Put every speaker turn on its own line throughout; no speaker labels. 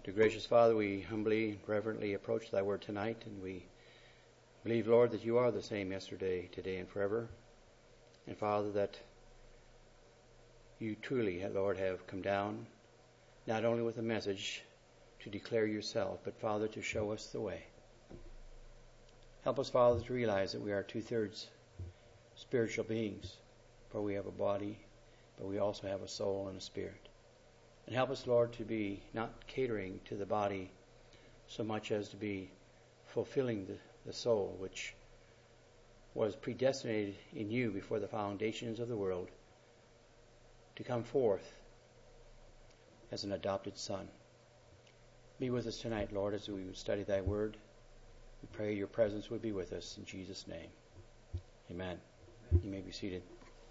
Dear gracious Father, we humbly and reverently approach thy word tonight, and we believe, Lord, that you are the same yesterday, today, and forever. And Father, that you truly, Lord, have come down, not only with a message to declare yourself, but Father, to show us the way. Help us, Father, to realize that we are 2/3 spiritual beings, for we have a body, but we also have a soul and a spirit. And help us, Lord, to be not catering to the body so much as to be fulfilling the soul, which was predestinated in you before the foundations of the world to come forth as an adopted son. Be with us tonight, Lord, as we study thy word. We pray your presence would be with us in Jesus' name. Amen. You may be seated.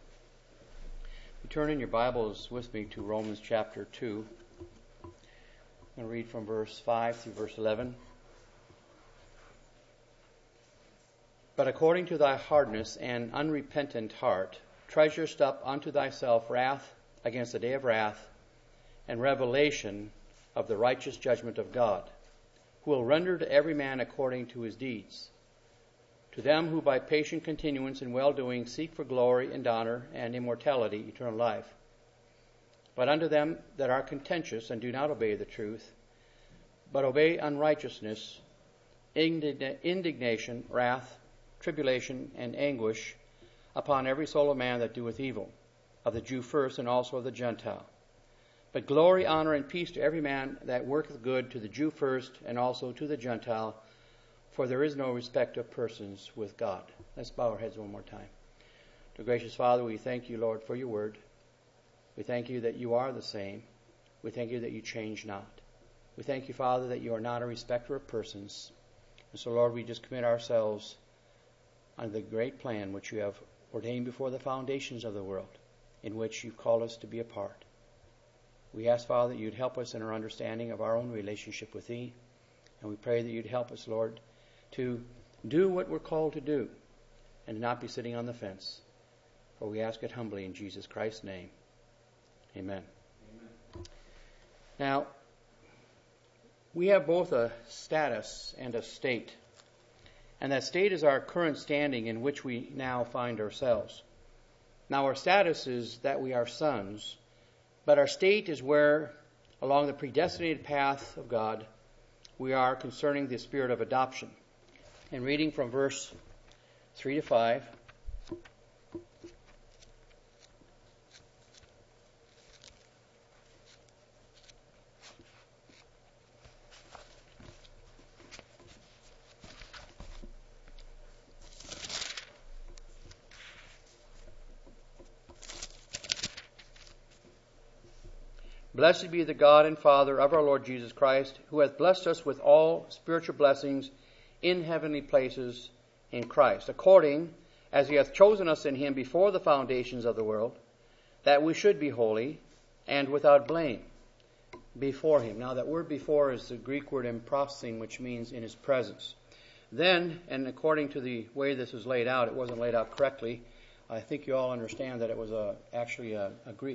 Turn in your Bibles with me to Romans chapter 2. I'm going to read from verse 5 through verse 11. But according to thy hardness and unrepentant heart, treasurest up unto thyself wrath against the day of wrath and revelation of the righteous judgment of God, who will render to every man according to his deeds. To them who by patient continuance in well-doing seek for glory and honor and immortality, eternal life. But unto them that are contentious and do not obey the truth, but obey unrighteousness, indignation, wrath, tribulation, and anguish upon every soul of man that doeth evil, of the Jew first and also of the Gentile. But glory, honor, and peace to every man that worketh good, to the Jew first and also to the Gentile, for there is no respect of persons with God. Let's bow our heads one more time. Dear gracious Father, we thank you, Lord, for your word. We thank you that you are the same. We thank you that you change not. We thank you, Father, that you are not a respecter of persons. And so, Lord, we just commit ourselves under the great plan which you have ordained before the foundations of the world, in which you've called us to be a part. We ask, Father, that you'd help us in our understanding of our own relationship with thee. And we pray that you'd help us, Lord, to do what we're called to do and not be sitting on the fence. For we ask it humbly in Jesus Christ's name. Amen. Amen. Now, we have both a status and a state. And that state is our current standing in which we now find ourselves. Now, our status is that we are sons, but our state is where, along the predestinated path of God, we are concerning the spirit of adoption. And reading from verse 3 to 5. Blessed be the God and Father of our Lord Jesus Christ, who hath blessed us with all spiritual blessings in heavenly places in Christ, according as he hath chosen us in him before the foundations of the world, that we should be holy and without blame before him. Now that word before is the Greek word emprosing, which means in his presence. Then, and according to the way this is laid out, it wasn't laid out correctly. I think you all understand that it was actually a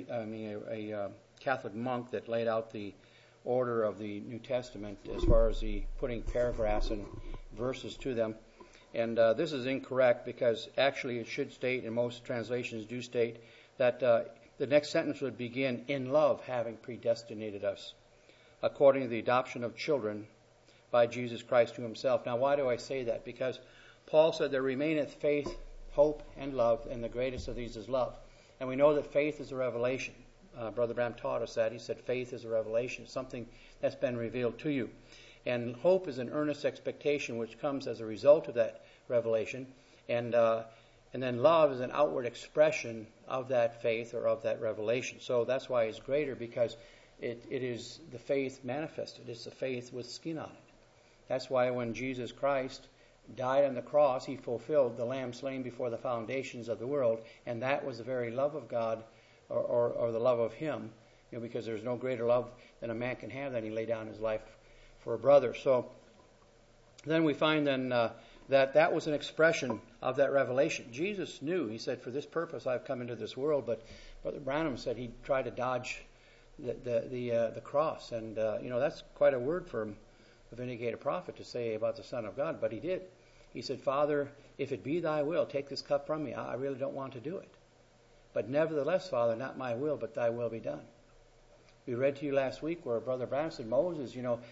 Catholic monk that laid out the order of the New Testament as far as the putting paragraphs and verses to them. And this is incorrect, because actually it should state, and most translations do state, that the next sentence would begin, in love having predestinated us, according to the adoption of children by Jesus Christ to himself. Now, why do I say that? Because Paul said there remaineth faith, hope, and love, and the greatest of these is love. And we know that faith is a revelation. Brother Bram taught us that. He said faith is a revelation, something that's been revealed to you. And hope is an earnest expectation which comes as a result of that revelation. And then love is an outward expression of that faith or of that revelation. So that's why it's greater, because it is the faith manifested. It's the faith with skin on it. That's why when Jesus Christ died on the cross, he fulfilled the lamb slain before the foundations of the world. And that was the very love of God, or the love of him, because there's no greater love than a man can have than he lay down his life for a brother. So then we find then that was an expression of that revelation. Jesus knew. He said, for this purpose I've come into this world. But Brother Branham said he tried to dodge the cross. And that's quite a word for a vindicated prophet to say about the Son of God. But he did. He said, Father, if it be thy will, take this cup from me. I really don't want to do it. But nevertheless, Father, not my will, but thy will be done. We read to you last week where Brother Branham said, Moses,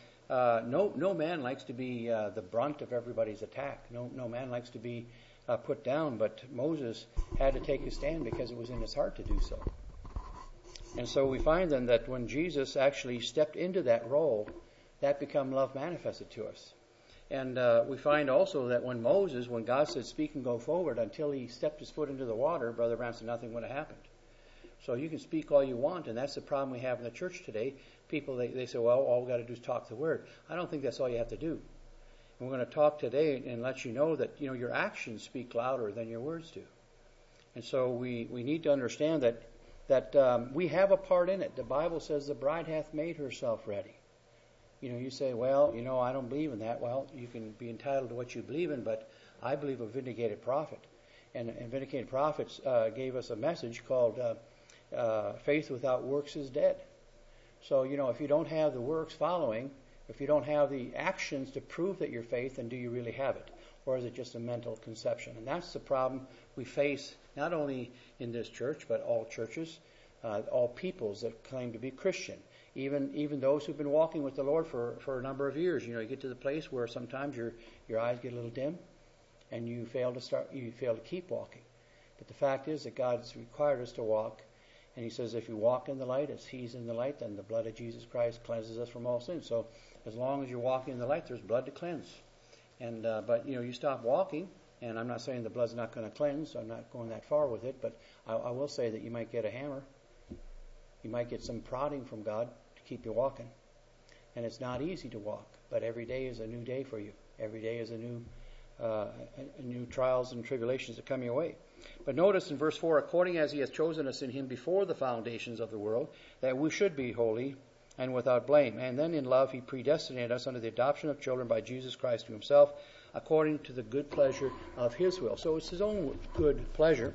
no man likes to be the brunt of everybody's attack. No man likes to be put down, but Moses had to take his stand because it was in his heart to do so. And so we find then that when Jesus actually stepped into that role, that became love manifested to us. And we find also that when God said, speak and go forward, until he stepped his foot into the water, Brother Branham said nothing would have happened. So you can speak all you want, and that's the problem we have in the church today. People, they say, well, all we've got to do is talk the word. I don't think that's all you have to do. And we're going to talk today and let you know that your actions speak louder than your words do. And so we need to understand that we have a part in it. The Bible says the bride hath made herself ready. You say, well, I don't believe in that. Well, you can be entitled to what you believe in, but I believe a vindicated prophet. And vindicated prophets gave us a message called faith without works is dead. So, if you don't have the works following, if you don't have the actions to prove that you're faith, then do you really have it? Or is it just a mental conception? And that's the problem we face not only in this church, but all churches, all peoples that claim to be Christian. Even those who've been walking with the Lord for a number of years. You get to the place where sometimes your eyes get a little dim and you fail to keep walking. But the fact is that God's required us to walk. And he says, if you walk in the light as he's in the light, then the blood of Jesus Christ cleanses us from all sin. So as long as you're walking in the light, there's blood to cleanse. And but you stop walking, and I'm not saying the blood's not going to cleanse. So I'm not going that far with it. But I will say that you might get a hammer. You might get some prodding from God to keep you walking. And it's not easy to walk, but every day is a new day for you. Every day is a new trials and tribulations that come your way. But notice in verse 4, according as he has chosen us in him before the foundations of the world, that we should be holy and without blame. And then in love he predestinated us unto the adoption of children by Jesus Christ to himself, according to the good pleasure of his will. So it's his own good pleasure.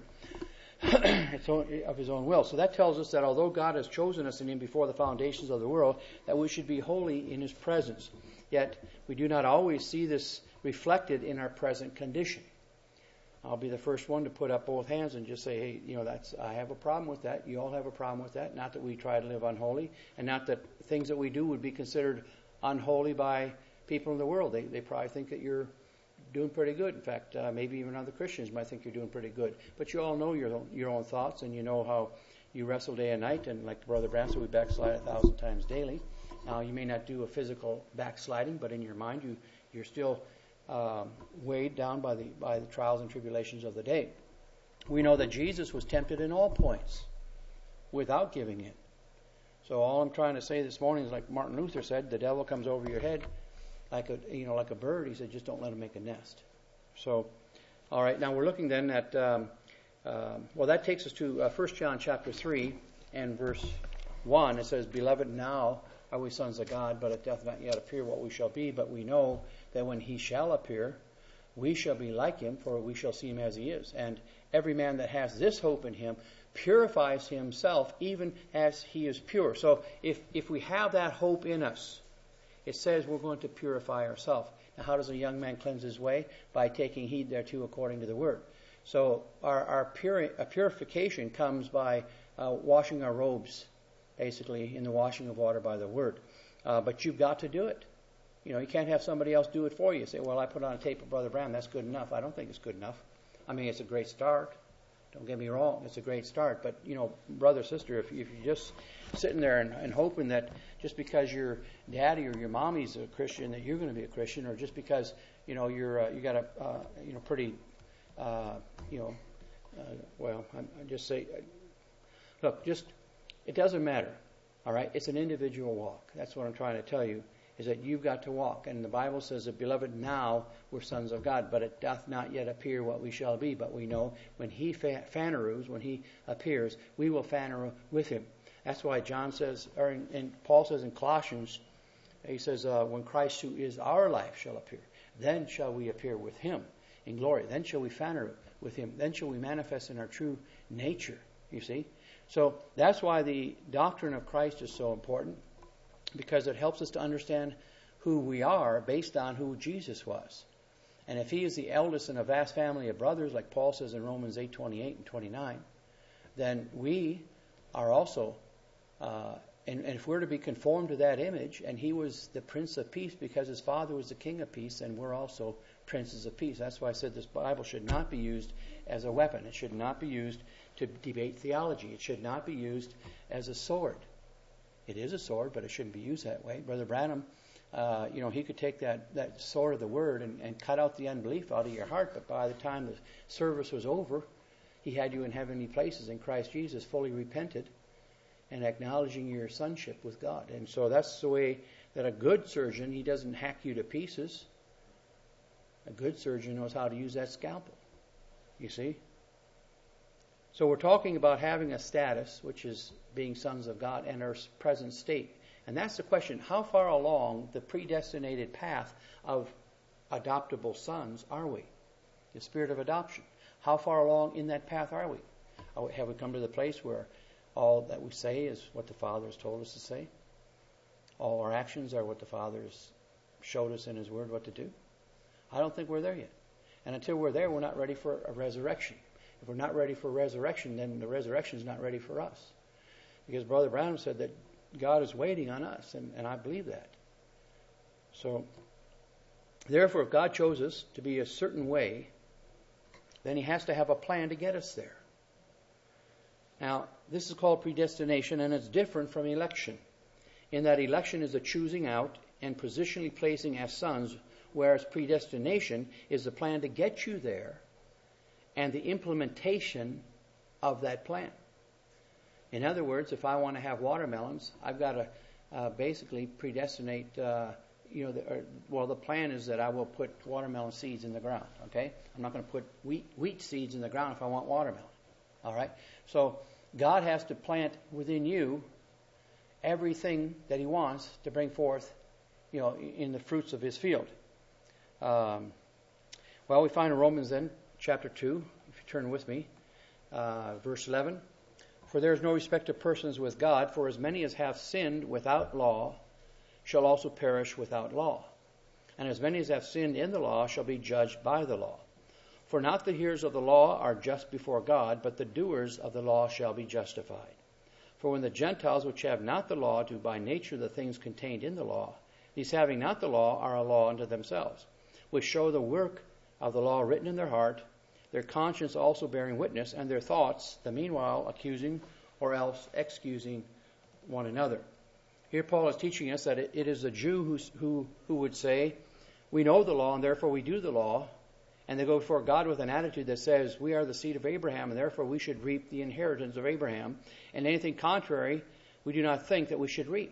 Of his own will. So that tells us that although God has chosen us in him before the foundations of the world, that we should be holy in his presence. Yet we do not always see this reflected in our present condition. I'll be the first one to put up both hands and just say, hey, I have a problem with that. You all have a problem with that. Not that we try to live unholy, and not that things that we do would be considered unholy by people in the world. They probably think that you're doing pretty good. In fact, maybe even other Christians might think you're doing pretty good. But you all know your own thoughts, and you know how you wrestle day and night. And like Brother Branham said, we backslide 1,000 times daily. Now, you may not do a physical backsliding, but in your mind, you're still weighed down by the trials and tribulations of the day. We know that Jesus was tempted in all points without giving in. So all I'm trying to say this morning is, like Martin Luther said, the devil comes over your head like a bird. He said, just don't let him make a nest. So, all right, now we're looking then at, that takes us to 1 John chapter 3 and verse 1. It says, beloved, now are we sons of God, but it doth not yet appear what we shall be. But we know that when he shall appear, we shall be like him, for we shall see him as he is. And every man that has this hope in him purifies himself even as he is pure. So if we have that hope in us, it says we're going to purify ourselves. Now, how does a young man cleanse his way? By taking heed thereto according to the word. So our purification comes by washing our robes, basically in the washing of water by the word. But you've got to do it. You can't have somebody else do it for you. Say, well, I put on a tape of Brother Branham. That's good enough. I don't think it's good enough. I mean, it's a great start. Don't get me wrong. It's a great start. But, brother, sister, if you're just sitting there and hoping that just because your daddy or your mommy's a Christian that you're going to be a Christian, or just because, you got a, pretty, I just say, look, it doesn't matter. All right? It's an individual walk. That's what I'm trying to tell you, is that you've got to walk. And the Bible says that, beloved, now we're sons of God, but it doth not yet appear what we shall be. But we know when he when he appears, we will fanner with him. That's why John says, and Paul says in Colossians, he says, when Christ, who is our life, shall appear, then shall we appear with him in glory. Then shall we fanner with him. Then shall we manifest in our true nature, you see. So that's why the doctrine of Christ is so important, because it helps us to understand who we are based on who Jesus was. And if he is the eldest in a vast family of brothers, like Paul says in Romans 8:28 and 29, then we are also, and if we're to be conformed to that image, and he was the Prince of Peace because his father was the King of Peace, and we're also princes of peace. That's why I said this Bible should not be used as a weapon. It should not be used to debate theology. It should not be used as a sword. It is a sword, but it shouldn't be used that way. Brother Branham, he could take that sword of the word and cut out the unbelief out of your heart, but by the time the service was over, he had you in heavenly places in Christ Jesus, fully repented and acknowledging your sonship with God. And so that's the way that a good surgeon, he doesn't hack you to pieces. A good surgeon knows how to use that scalpel. You see? So we're talking about having a status, which is being sons of God, and our present state. And that's the question. How far along the predestinated path of adoptable sons are we? The spirit of adoption. How far along in that path are we? Have we come to the place where all that we say is what the Father has told us to say? All our actions are what the Father has showed us in His Word what to do? I don't think we're there yet. And until we're there, we're not ready for a resurrection. If we're not ready for resurrection, then the resurrection is not ready for us. Because Brother Brown said that God is waiting on us, and I believe that. So, therefore, if God chose us to be a certain way, then He has to have a plan to get us there. Now, this is called predestination, and it's different from election, in that election is the choosing out and positionally placing as sons, whereas predestination is the plan to get you there and the implementation of that plan. In other words, if I want to have watermelons, I've got to basically predestinate. The plan is that I will put watermelon seeds in the ground. Okay, I'm not going to put wheat seeds in the ground if I want watermelon. All right. So God has to plant within you everything that He wants to bring forth, in the fruits of His field. We find in Romans then, chapter 2, if you turn with me, verse 11. For there is no respect of persons with God, for as many as have sinned without law shall also perish without law. And as many as have sinned in the law shall be judged by the law. For not the hearers of the law are just before God, but the doers of the law shall be justified. For when the Gentiles which have not the law do by nature the things contained in the law, these having not the law are a law unto themselves, which show the work of the law written in their heart, their conscience also bearing witness, and their thoughts, the meanwhile accusing or else excusing one another. Here Paul is teaching us that it is the Jew who would say, we know the law and therefore we do the law, and they go before God with an attitude that says, we are the seed of Abraham and therefore we should reap the inheritance of Abraham, and anything contrary we do not think that we should reap.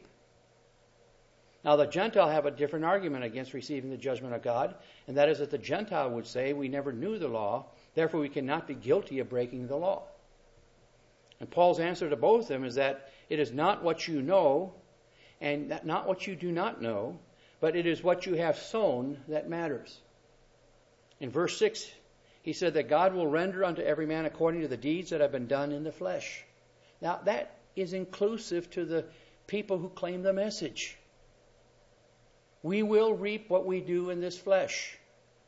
Now the Gentile have a different argument against receiving the judgment of God, and that is that the Gentile would say, we never knew the law, therefore we cannot be guilty of breaking the law. And Paul's answer to both of them is that it is not what you know and not what you do not know, but it is what you have sown that matters. In verse 6, he said that God will render unto every man according to the deeds that have been done in the flesh. Now that is inclusive to the people who claim the message. We will reap what we do in this flesh.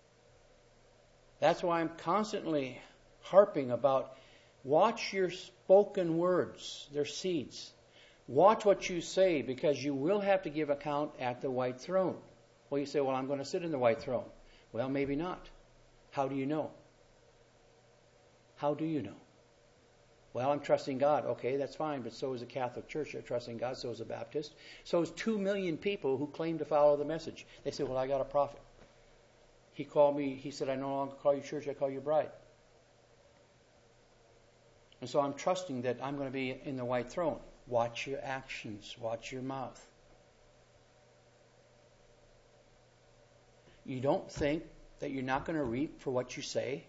That's why I'm constantly harping about watch your spoken words. They're seeds. Watch what you say, because you will have to give account at the white throne. Well, you say, I'm going to sit in the white throne. Well, maybe not. How do you know? How do you know? Well, I'm trusting God. Okay, that's fine, but so is the Catholic Church. They're trusting God. So is the Baptist. So is 2 million people who claim to follow the message. They say, I got a prophet. He called me. He said, I no longer call you church. I call you bride. And so I'm trusting that I'm going to be in the white throne. Watch your actions. Watch your mouth. You don't think that you're not going to reap for what you say.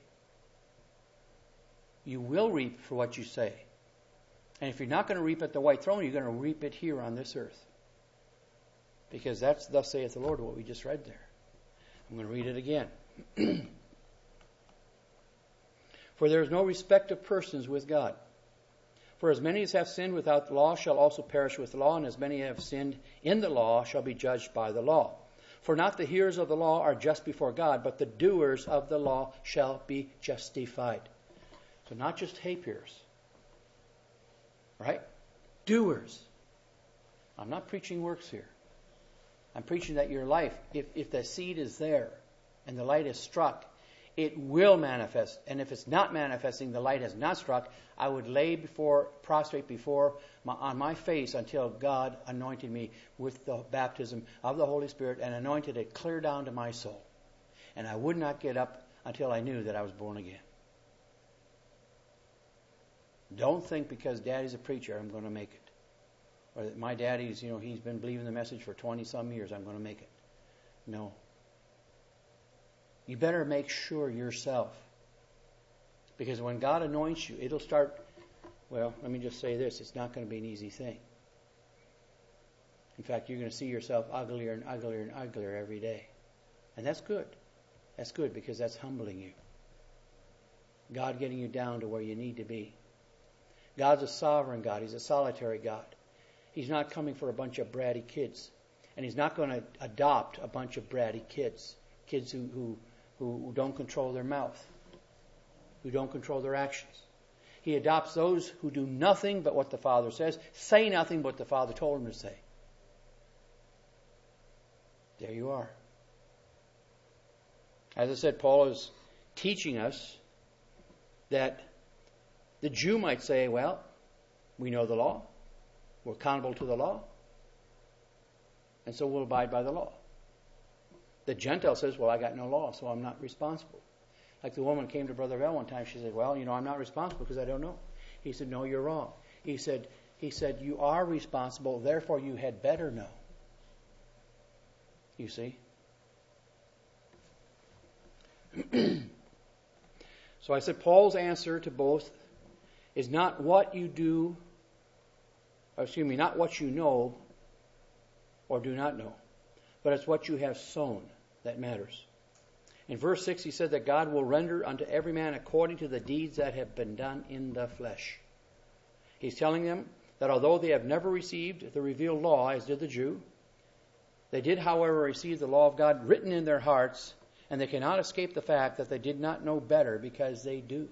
You will reap for what you say. And if you're not going to reap at the white throne, you're going to reap it here on this earth. Because that's thus saith the Lord, what we just read there. I'm going to read it again. For there is no respect of persons with God. For as many as have sinned without the law shall also perish with the law, and as many have sinned in the law shall be judged by the law. For not the hearers of the law are just before God, but the doers of the law shall be justified. So not just hearers, right? Doers. I'm not preaching works here. I'm preaching that your life, if the seed is there and the light is struck, it will manifest. And if it's not manifesting, the light has not struck, I would lay prostrate on my face until God anointed me with the baptism of the Holy Spirit and anointed it clear down to my soul. And I would not get up until I knew that I was born again. Don't think because Daddy's a preacher, I'm going to make it. Or that my daddy's, he's been believing the message for 20-some years, I'm going to make it. No. You better make sure yourself. Because when God anoints you, it'll start, well, let me just say this, it's not going to be an easy thing. In fact, you're going to see yourself uglier and uglier and uglier every day. And that's good. That's good because that's humbling you. God getting you down to where you need to be. God's a sovereign God. He's a solitary God. He's not coming for a bunch of bratty kids. And He's not going to adopt a bunch of bratty kids. Kids who don't control their mouth. Who don't control their actions. He adopts those who do nothing but what the Father says. Say nothing but what the Father told them to say. There you are. As I said, Paul is teaching us that the Jew might say, well, we know the law. We're accountable to the law. And so we'll abide by the law. The Gentile says, well, I got no law, so I'm not responsible. Like the woman came to Brother Bell one time. She said, well, I'm not responsible because I don't know. He said, no, you're wrong. He said, you are responsible, therefore you had better know. You see? So I said Paul's answer to both is not what you do, not what you know or do not know, but it's what you have sown that matters. In verse 6 he said that God will render unto every man according to the deeds that have been done in the flesh. He's telling them that although they have never received the revealed law as did the Jew, they did however receive the law of God written in their hearts, and they cannot escape the fact that they did not know better because they do.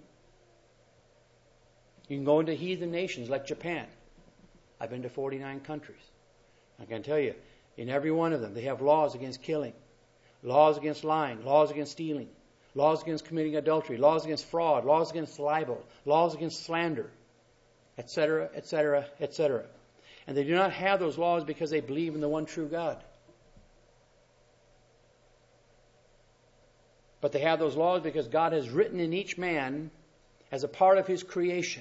You can go into heathen nations like Japan. I've been to 49 countries. I can tell you, in every one of them, they have laws against killing, laws against lying, laws against stealing, laws against committing adultery, laws against fraud, laws against libel, laws against slander, etc., etc., etc. And they do not have those laws because they believe in the one true God. But they have those laws because God has written in each man as a part of His creation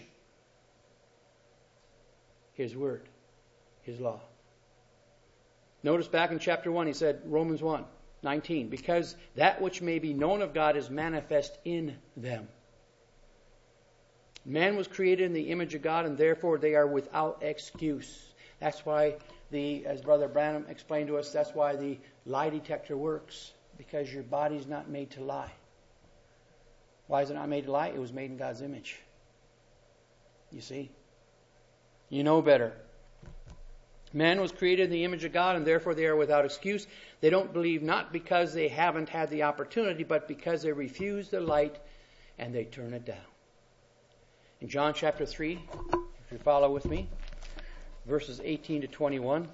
His word, His law. Notice back in chapter 1, he said, Romans 1:19, because that which may be known of God is manifest in them. Man was created in the image of God, and therefore they are without excuse. That's why as Brother Branham explained to us, that's why the lie detector works, because your body's not made to lie. Why is it not made to lie? It was made in God's image. You see? You know better. Man was created in the image of God, and therefore they are without excuse. They don't believe not because they haven't had the opportunity, but because they refuse the light and they turn it down. In John chapter 3, if you follow with me, verses 18 to 21.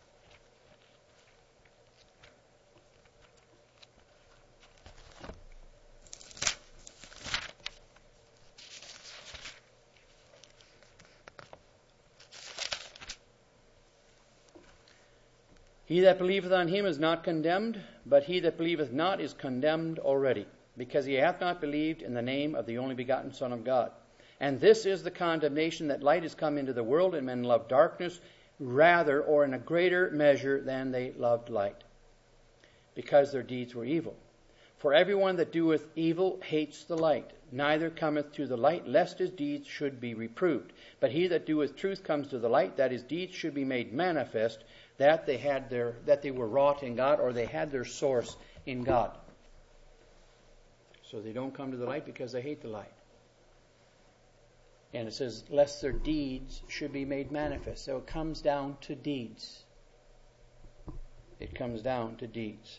He that believeth on Him is not condemned, but he that believeth not is condemned already, because he hath not believed in the name of the only begotten Son of God. And this is the condemnation, that light is come into the world, and men love darkness rather, or in a greater measure than they loved light, because their deeds were evil. For everyone that doeth evil hates the light, neither cometh to the light, lest his deeds should be reproved. But he that doeth truth comes to the light, that his deeds should be made manifest, that they were wrought in God, or they had their source in God. So they don't come to the light because they hate the light. And it says, lest their deeds should be made manifest. So it comes down to deeds. It comes down to deeds.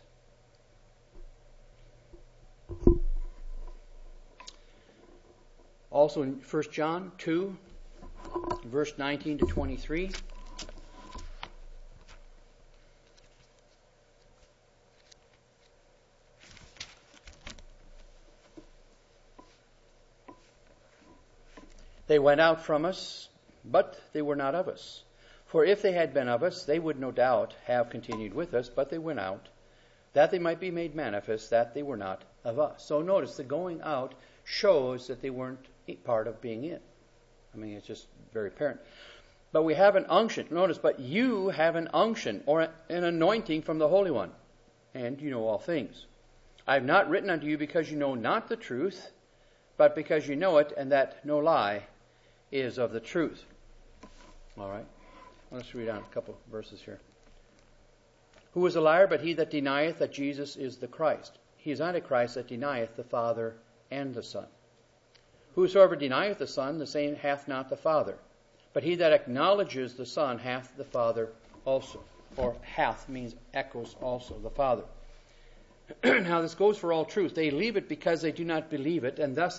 Also in 1 John 2, verse 19 to 23. They went out from us, but they were not of us. For if they had been of us, they would no doubt have continued with us, but they went out, that they might be made manifest that they were not of us. So notice, the going out shows that they weren't part of being in. I mean, it's just very apparent. But we have an unction. Notice, but you have an unction, or an anointing from the Holy One, and you know all things. I have not written unto you because you know not the truth, but because you know it, and that no lie is of the truth. All right. Let's read on a couple verses here. Who is a liar but he that denieth that Jesus is the Christ? He is Antichrist that denieth the Father and the Son. Whosoever denieth the Son, the same hath not the Father. But he that acknowledges the Son hath the Father also. Or hath means echoes also, the Father. Now this goes for all truth. They leave it because they do not believe it, and thus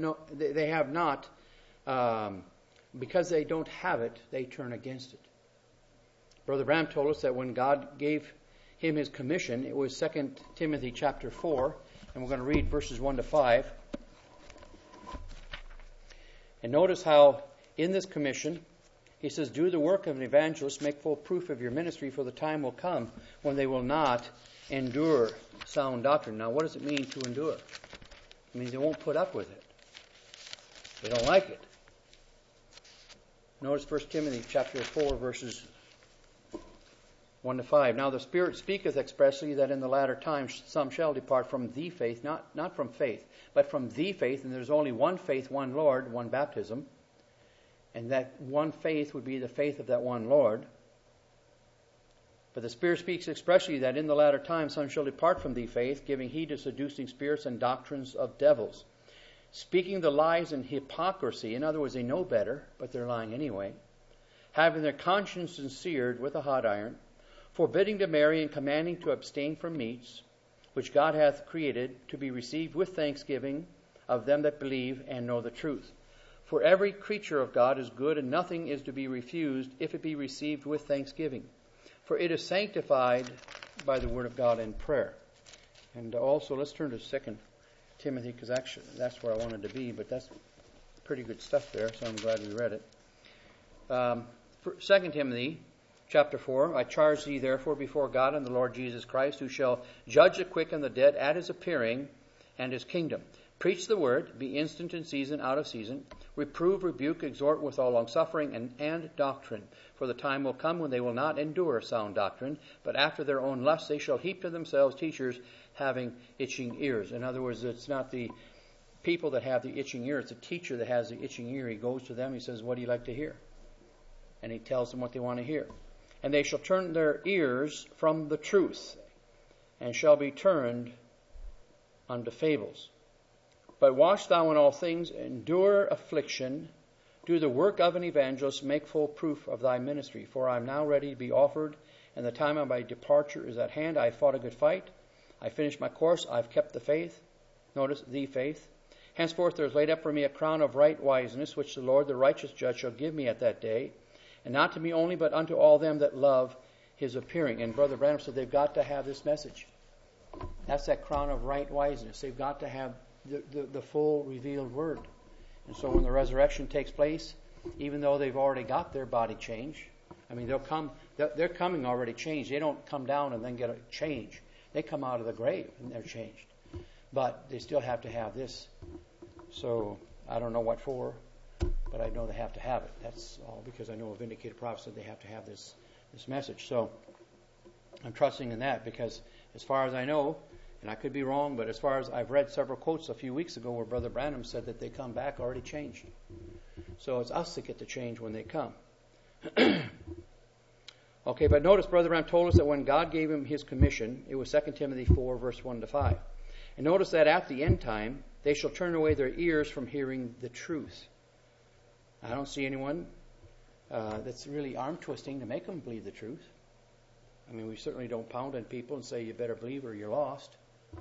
because they don't have it, they turn against it. Brother Branham told us that when God gave him his commission, it was 2 Timothy chapter 4, and we're going to read verses 1 to 5. And notice how in this commission, he says, do the work of an evangelist, make full proof of your ministry, for the time will come when they will not endure sound doctrine. Now, what does it mean to endure? It means they won't put up with it. They don't like it. Notice 1 Timothy chapter 4, verses 1 to 5. Now the Spirit speaketh expressly that in the latter times some shall depart from the faith, not from faith, but from the faith, and there's only one faith, one Lord, one baptism. And that one faith would be the faith of that one Lord. But the Spirit speaks expressly that in the latter times some shall depart from the faith, giving heed to seducing spirits and doctrines of devils, speaking the lies and hypocrisy. In other words, they know better, but they're lying anyway. Having their conscience seared with a hot iron, forbidding to marry and commanding to abstain from meats, which God hath created to be received with thanksgiving of them that believe and know the truth. For every creature of God is good, and nothing is to be refused if it be received with thanksgiving. For it is sanctified by the word of God and prayer. And also, let's turn to 2 Timothy, because actually that's where I wanted to be, but that's pretty good stuff there, so I'm glad we read it. 2 Timothy chapter 4, I charge thee therefore before God and the Lord Jesus Christ, who shall judge the quick and the dead at his appearing and his kingdom. Preach the word, be instant in season, out of season. Reprove, rebuke, exhort with all longsuffering and doctrine. For the time will come when they will not endure sound doctrine, but after their own lusts they shall heap to themselves teachers having itching ears. In other words, it's not the people that have the itching ear, it's the teacher that has the itching ear. He goes to them, he says, what do you like to hear? And he tells them what they want to hear. And they shall turn their ears from the truth, and shall be turned unto fables. But watch thou in all things, endure affliction, do the work of an evangelist, make full proof of thy ministry. For I am now ready to be offered, and the time of my departure is at hand. I have fought a good fight. I finished my course. I have kept the faith. Notice, the faith. Henceforth there is laid up for me a crown of right wiseness, which the Lord, the righteous judge, shall give me at that day. And not to me only, but unto all them that love his appearing. And Brother Branham said they've got to have this message. That's that crown of right wiseness. They've got to have the full revealed word. And so when the resurrection takes place, even though they've already got their body change, I mean, they're coming already changed. They don't come down and then get a change. They come out of the grave and they're changed. But they still have to have this. So I don't know what for, but I know they have to have it. That's all because I know a vindicated prophet said they have to have this message. So I'm trusting in that because as far as I know, and I could be wrong, but as far as I've read several quotes a few weeks ago where Brother Branham said that they come back already changed. So it's us that get the change when they come. Okay, but notice Brother Branham told us that when God gave him his commission, it was 2 Timothy 4, verse 1 to 5. And notice that at the end time, they shall turn away their ears from hearing the truth. I don't see anyone that's really arm twisting to make them believe the truth. I mean, we certainly don't pound on people and say you better believe or you're lost.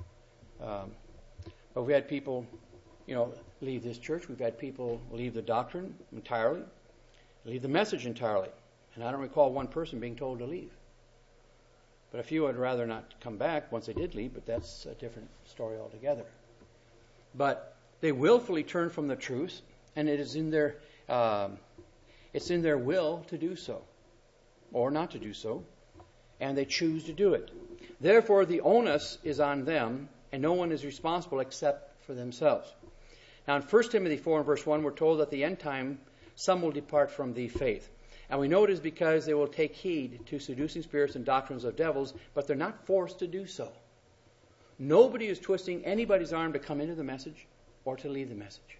But we've had people, leave this church. We've had people leave the doctrine entirely, leave the message entirely. And I don't recall one person being told to leave. But a few would rather not come back once they did leave, but that's a different story altogether. But they willfully turn from the truth, and it is in their will to do so, or not to do so, and they choose to do it. Therefore, the onus is on them, and no one is responsible except for themselves. Now, in 1 Timothy 4 and verse 1, we're told that at the end time some will depart from the faith. And we know it is because they will take heed to seducing spirits and doctrines of devils, but they're not forced to do so. Nobody is twisting anybody's arm to come into the message or to leave the message.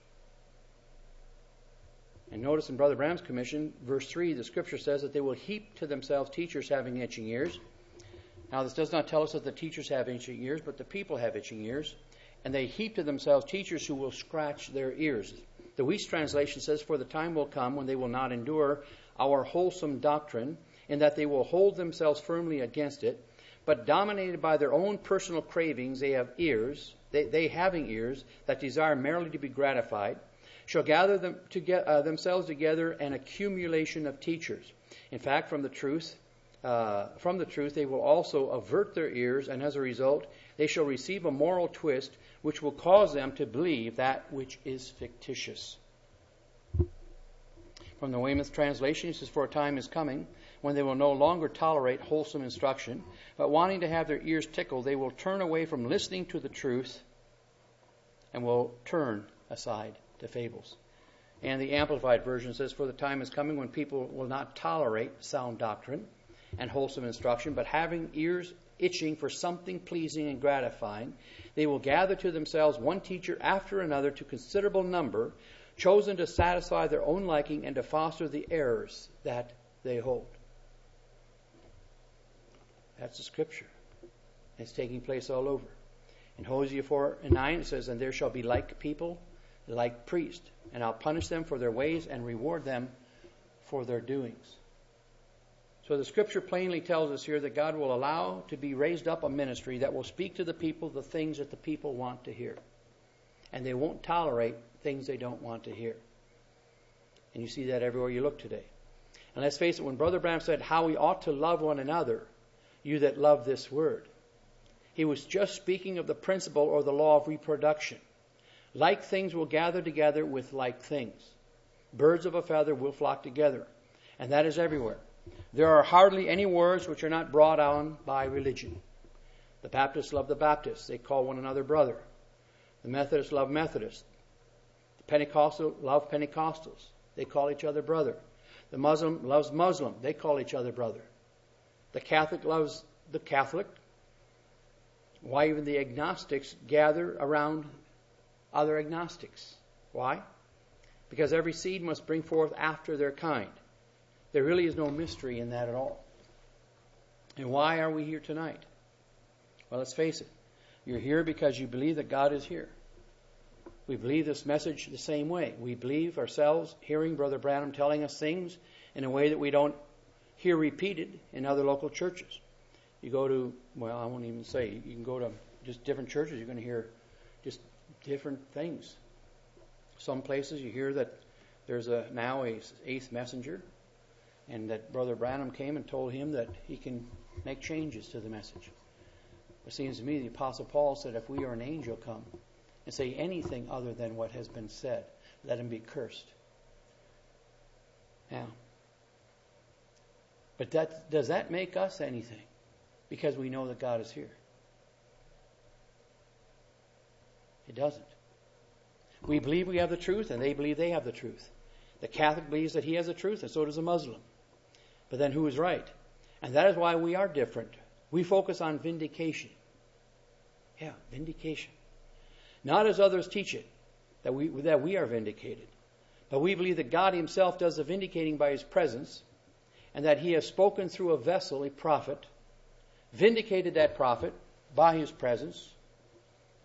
And notice in Brother Branham's commission, verse 3, the scripture says that they will heap to themselves teachers having itching ears. Now, this does not tell us that the teachers have itching ears, but the people have itching ears. And they heap to themselves teachers who will scratch their ears. The Weiss translation says, for the time will come when they will not endure our wholesome doctrine, in that they will hold themselves firmly against it, but dominated by their own personal cravings, they having ears that desire merely to be gratified, shall gather themselves together an accumulation of teachers. In fact, from the truth they will also avert their ears, and as a result, they shall receive a moral twist which will cause them to believe that which is fictitious. From the Weymouth translation, it says, for a time is coming when they will no longer tolerate wholesome instruction, but wanting to have their ears tickled, they will turn away from listening to the truth and will turn aside to fables. And the Amplified Version says, for the time is coming when people will not tolerate sound doctrine and wholesome instruction, but having ears itching for something pleasing and gratifying, they will gather to themselves one teacher after another to considerable number, chosen to satisfy their own liking and to foster the errors that they hold. That's the scripture. It's taking place all over. In Hosea 4:9 it says, and there shall be like people, like priests, and I'll punish them for their ways and reward them for their doings. So the scripture plainly tells us here that God will allow to be raised up a ministry that will speak to the people the things that the people want to hear. And they won't tolerate things they don't want to hear. And you see that everywhere you look today. And let's face it, when Brother Branham said how we ought to love one another, you that love this word, he was just speaking of the principle or the law of reproduction. Like things will gather together with like things. Birds of a feather will flock together. And that is everywhere. There are hardly any words which are not brought on by religion. The Baptists love the Baptists. They call one another brother. The Methodists love Methodists. The Pentecostal love Pentecostals. They call each other brother. The Muslim loves Muslim. They call each other brother. The Catholic loves the Catholic. Why even the agnostics gather around other agnostics? Why? Because every seed must bring forth after their kind. There really is no mystery in that at all. And why are we here tonight? Well, let's face it. You're here because you believe that God is here. We believe this message the same way. We believe ourselves hearing Brother Branham telling us things in a way that we don't hear repeated in other local churches. You go to, well, I won't even say, you can go to just different churches, you're going to hear just different things. Some places you hear that there's now a eighth messenger, and that Brother Branham came and told him that he can make changes to the message. It seems to me the Apostle Paul said, if we are an angel come and say anything other than what has been said, let him be cursed. Now, but does that make us anything? Because we know that God is here. It doesn't. We believe we have the truth, and they believe they have the truth. The Catholic believes that he has the truth, and so does a Muslim. But then who is right? And that is why we are different. We focus on vindication. Yeah, vindication. Not as others teach it, that we are vindicated. But we believe that God himself does the vindicating by his presence, and that he has spoken through a vessel, a prophet, vindicated that prophet by his presence.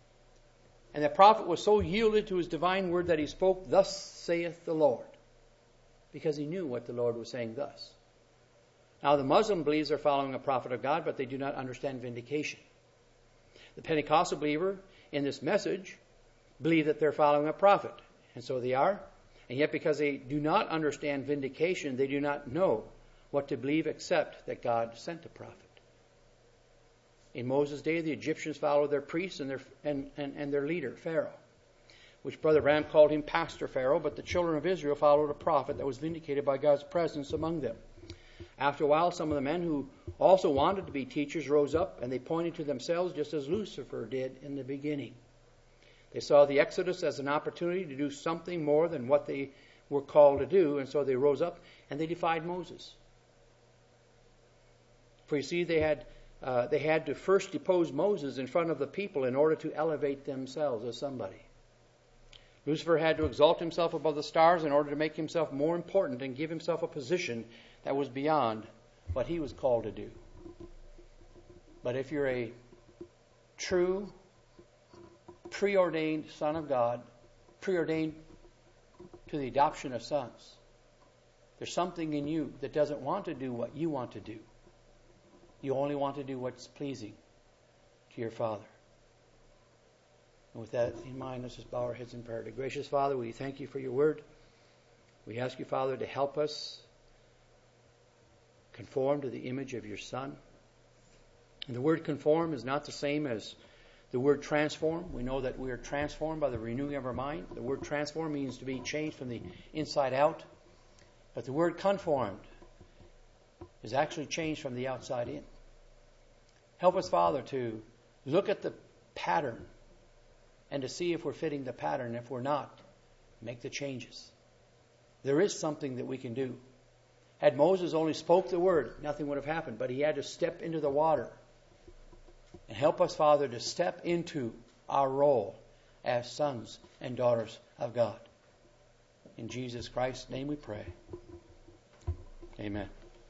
And that prophet was so yielded to his divine word that he spoke, thus saith the Lord. because he knew what the Lord was saying thus. Now the Muslim believes they're following a prophet of God, but they do not understand vindication. The Pentecostal believer in this message believe that they're following a prophet, and so they are. And yet because they do not understand vindication, they do not know what to believe except that God sent a prophet. In Moses' day, the Egyptians followed their priests and their leader, Pharaoh, which Brother Branham called him Pastor Pharaoh, but the children of Israel followed a prophet that was vindicated by God's presence among them. After a while, some of the men who also wanted to be teachers rose up, and they pointed to themselves just as Lucifer did in the beginning. They saw the Exodus as an opportunity to do something more than what they were called to do, and so they rose up and they defied Moses. For you see, they had to first depose Moses in front of the people in order to elevate themselves as somebody. Lucifer had to exalt himself above the stars in order to make himself more important and give himself a position that was beyond what he was called to do. But if you're a true, preordained son of God, preordained to the adoption of sons, there's something in you that doesn't want to do what you want to do. You only want to do what's pleasing to your Father. And with that in mind, let's just bow our heads in prayer. Gracious Father, we thank you for your word. We ask you, Father, to help us conform to the image of your Son. And the word conform is not the same as the word transform. We know that we are transformed by the renewing of our mind. The word transform means to be changed from the inside out. But the word conformed is actually changed from the outside in. Help us, Father, to look at the pattern and to see if we're fitting the pattern. If we're not, make the changes. There is something that we can do. Had Moses only spoke the word, nothing would have happened. But he had to step into the water. And help us, Father, to step into our role as sons and daughters of God. In Jesus Christ's name we pray. Amen.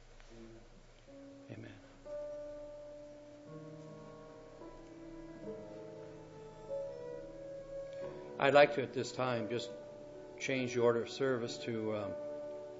Amen. I'd like to, at this time, just change the order of service to